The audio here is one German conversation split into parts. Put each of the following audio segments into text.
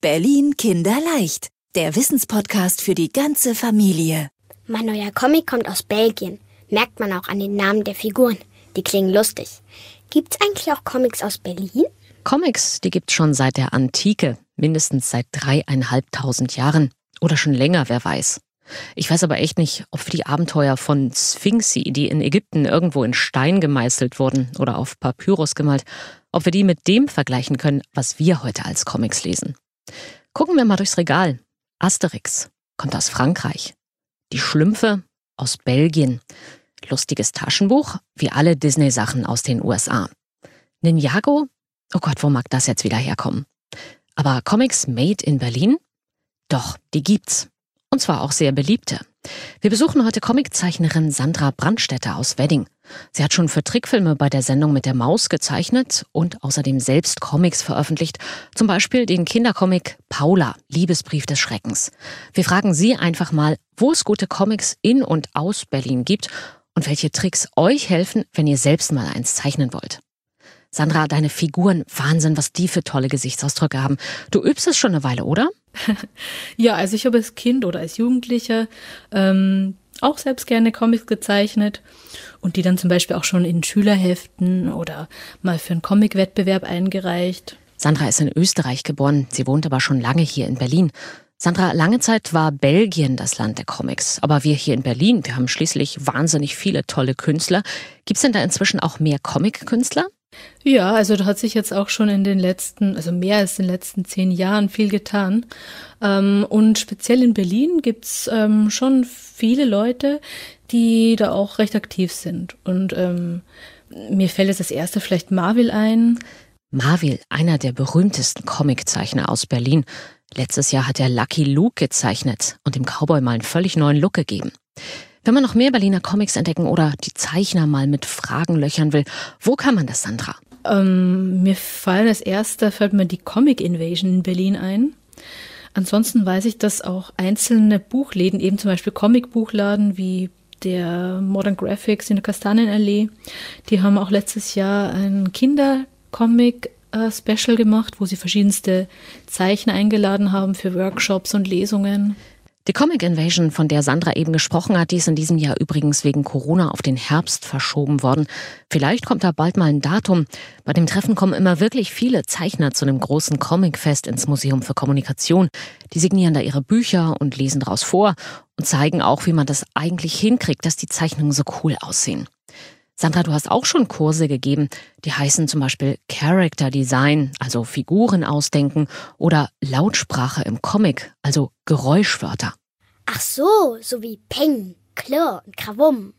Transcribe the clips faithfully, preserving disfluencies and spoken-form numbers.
Berlin Kinderleicht, der Wissenspodcast für die ganze Familie. Mein neuer Comic kommt aus Belgien. Merkt man auch an den Namen der Figuren. Die klingen lustig. Gibt's eigentlich auch Comics aus Berlin? Comics, die gibt's schon seit der Antike, mindestens seit dreieinhalbtausend Jahren. Oder schon länger, wer weiß. Ich weiß aber echt nicht, ob wir die Abenteuer von Sphinxi, die in Ägypten irgendwo in Stein gemeißelt wurden oder auf Papyrus gemalt, ob wir die mit dem vergleichen können, was wir heute als Comics lesen. Gucken wir mal durchs Regal. Asterix kommt aus Frankreich. Die Schlümpfe aus Belgien. Lustiges Taschenbuch, wie alle Disney-Sachen aus den U S A. Ninjago? Oh Gott, wo mag das jetzt wieder herkommen? Aber Comics made in Berlin? Doch, die gibt's. Und zwar auch sehr beliebte. Wir besuchen heute Comiczeichnerin Sandra Brandstätter aus Wedding. Sie hat schon für Trickfilme bei der Sendung mit der Maus gezeichnet und außerdem selbst Comics veröffentlicht. Zum Beispiel den Kindercomic Paula, Liebesbrief des Schreckens. Wir fragen sie einfach mal, wo es gute Comics in und aus Berlin gibt und welche Tricks euch helfen, wenn ihr selbst mal eins zeichnen wollt. Sandra, deine Figuren, Wahnsinn, was die für tolle Gesichtsausdrücke haben. Du übst es schon eine Weile, oder? Ja, also ich habe als Kind oder als Jugendlicher ähm, auch selbst gerne Comics gezeichnet und die dann zum Beispiel auch schon in Schülerheften oder mal für einen Comic-Wettbewerb eingereicht. Sandra ist in Österreich geboren, sie wohnt aber schon lange hier in Berlin. Sandra, lange Zeit war Belgien das Land der Comics, aber wir hier in Berlin, wir haben schließlich wahnsinnig viele tolle Künstler. Gibt es denn da inzwischen auch mehr Comic-Künstler? Ja, also da hat sich jetzt auch schon in den letzten, also mehr als in den letzten zehn Jahren viel getan. Ähm, und speziell in Berlin gibt's ähm, schon viele Leute, die da auch recht aktiv sind. Und ähm, mir fällt jetzt das erste vielleicht Marvel ein. Marvel, einer der berühmtesten Comiczeichner aus Berlin. Letztes Jahr hat er Lucky Luke gezeichnet und dem Cowboy mal einen völlig neuen Look gegeben. Wenn man noch mehr Berliner Comics entdecken oder die Zeichner mal mit Fragen löchern will, wo kann man das, Sandra? Ähm, mir fallen als erster fällt mir die Comic Invasion in Berlin ein. Ansonsten weiß ich, dass auch einzelne Buchläden, eben zum Beispiel Comicbuchladen wie der Modern Graphics in der Kastanienallee, die haben auch letztes Jahr ein Kindercomic-Special gemacht, wo sie verschiedenste Zeichner eingeladen haben für Workshops und Lesungen. Die Comic Invasion, von der Sandra eben gesprochen hat, die ist in diesem Jahr übrigens wegen Corona auf den Herbst verschoben worden. Vielleicht kommt da bald mal ein Datum. Bei dem Treffen kommen immer wirklich viele Zeichner zu einem großen Comicfest ins Museum für Kommunikation. Die signieren da ihre Bücher und lesen daraus vor und zeigen auch, wie man das eigentlich hinkriegt, dass die Zeichnungen so cool aussehen. Sandra, du hast auch schon Kurse gegeben, die heißen zum Beispiel Character Design, also Figuren ausdenken, oder Lautsprache im Comic, also Geräuschwörter. Ach so, so wie Peng, Klirr und Krawum.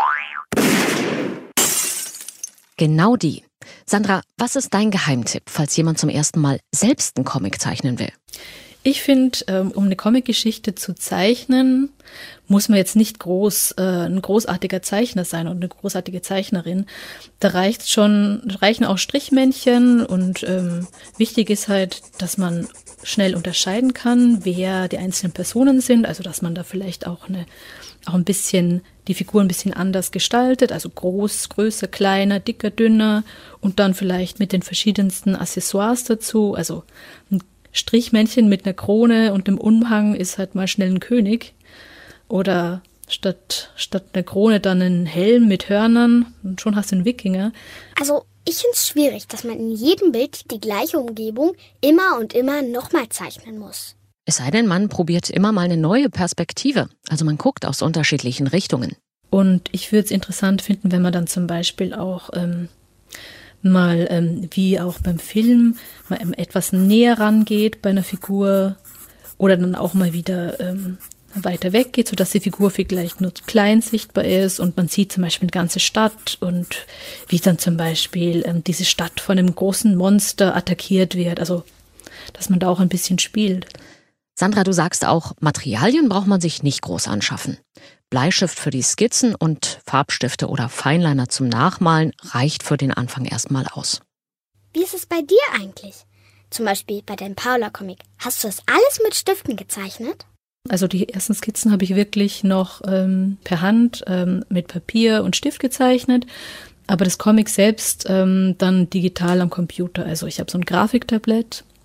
Genau die. Sandra, was ist dein Geheimtipp, falls jemand zum ersten Mal selbst einen Comic zeichnen will? Ich finde, um eine Comicgeschichte zu zeichnen, muss man jetzt nicht groß äh, ein großartiger Zeichner sein und eine großartige Zeichnerin. Da reicht schon, reichen auch Strichmännchen und ähm, wichtig ist halt, dass man schnell unterscheiden kann, wer die einzelnen Personen sind. Also dass man da vielleicht auch eine auch ein bisschen die Figur ein bisschen anders gestaltet, also groß, größer, kleiner, dicker, dünner und dann vielleicht mit den verschiedensten Accessoires dazu. Also ein Strichmännchen mit einer Krone und einem Umhang ist halt mal schnell ein König. Oder statt, statt einer Krone dann einen Helm mit Hörnern und schon hast du einen Wikinger. Also ich finde es schwierig, dass man in jedem Bild die gleiche Umgebung immer und immer nochmal zeichnen muss. Es sei denn, man probiert immer mal eine neue Perspektive. Also man guckt aus unterschiedlichen Richtungen. Und ich würde es interessant finden, wenn man dann zum Beispiel auch ähm, mal, ähm, wie auch beim Film, mal etwas näher rangeht bei einer Figur oder dann auch mal wieder ähm, weiter weg geht, sodass die Figur vielleicht nur klein sichtbar ist und man sieht zum Beispiel eine ganze Stadt und wie dann zum Beispiel ähm, diese Stadt von einem großen Monster attackiert wird. Also, dass man da auch ein bisschen spielt. Sandra, du sagst auch, Materialien braucht man sich nicht groß anschaffen. Bleistift für die Skizzen und Farbstifte oder Feinliner zum Nachmalen reicht für den Anfang erstmal aus. Wie ist es bei dir eigentlich? Zum Beispiel bei deinem Paula-Comic. Hast du das alles mit Stiften gezeichnet? Also die ersten Skizzen habe ich wirklich noch ähm, per Hand ähm, mit Papier und Stift gezeichnet. Aber das Comic selbst ähm, dann digital am Computer. Also ich habe so ein Grafiktablett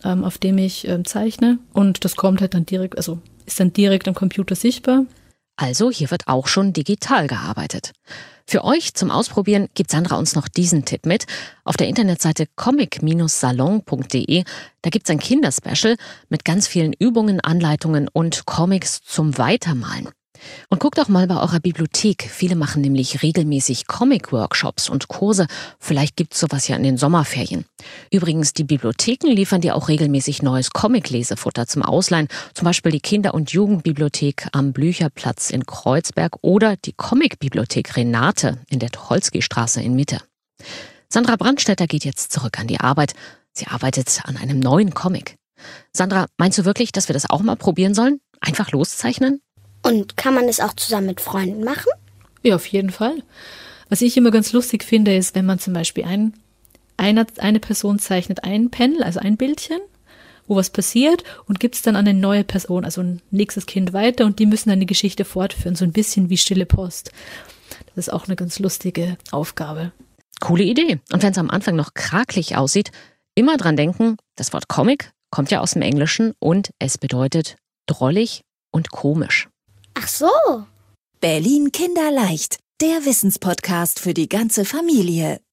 ähm, auf dem ich ähm, zeichne. Und das kommt halt dann direkt, also ist dann direkt am Computer sichtbar. Also hier wird auch schon digital gearbeitet. Für euch zum Ausprobieren gibt Sandra uns noch diesen Tipp mit. Auf der Internetseite comic salon punkt de, da gibt's ein Kinderspecial mit ganz vielen Übungen, Anleitungen und Comics zum Weitermalen. Und guckt auch mal bei eurer Bibliothek. Viele machen nämlich regelmäßig Comic-Workshops und Kurse. Vielleicht gibt's sowas ja in den Sommerferien. Übrigens, die Bibliotheken liefern dir auch regelmäßig neues Comic-Lesefutter zum Ausleihen. Zum Beispiel die Kinder- und Jugendbibliothek am Blücherplatz in Kreuzberg oder die Comic-Bibliothek Renate in der Tucholsky-Straße in Mitte. Sandra Brandstätter geht jetzt zurück an die Arbeit. Sie arbeitet an einem neuen Comic. Sandra, meinst du wirklich, dass wir das auch mal probieren sollen? Einfach loszeichnen? Und kann man es auch zusammen mit Freunden machen? Ja, auf jeden Fall. Was ich immer ganz lustig finde, ist, wenn man zum Beispiel ein, eine, eine Person zeichnet ein Panel, also ein Bildchen, wo was passiert und gibt es dann an eine neue Person, also ein nächstes Kind weiter und die müssen dann die Geschichte fortführen, so ein bisschen wie Stille Post. Das ist auch eine ganz lustige Aufgabe. Coole Idee. Und wenn es am Anfang noch krakelig aussieht, immer dran denken, das Wort Comic kommt ja aus dem Englischen und es bedeutet drollig und komisch. Ach so. Berlin Kinderleicht, der Wissenspodcast für die ganze Familie.